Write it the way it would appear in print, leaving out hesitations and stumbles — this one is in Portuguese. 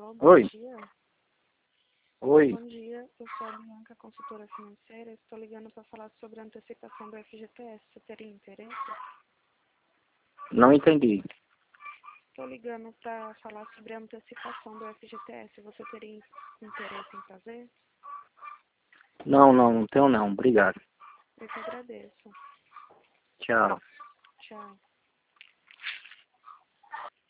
bom Oi. dia. Oi. Bom dia, eu sou a Bianca, consultora financeira. Estou ligando para falar sobre a antecipação do FGTS. Você teria interesse? Não entendi. Estou ligando para falar sobre a antecipação do FGTS. Você teria interesse em fazer? Não tenho não. Obrigado. Eu que agradeço. Tchau. Tchau.